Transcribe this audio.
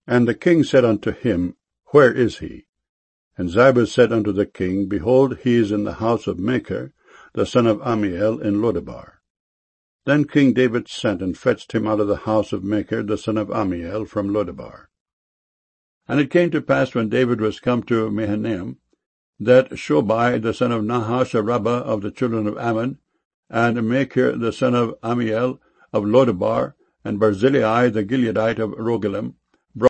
And the king said unto him, Where is he? And Ziba said unto the king, Behold, he is in the house of Machir, the son of Ammiel, in Lodebar. Then King David sent and fetched him out of the house of Machir, the son of Ammiel, from Lodebar. And it came to pass, when David was come to Mahanaim, that Shobai, the son of Nahash, a Rabbah of the children of Ammon, and Machir, the son of Ammiel, of Lodebar, and Barzillai, the Gileadite of Rogelim,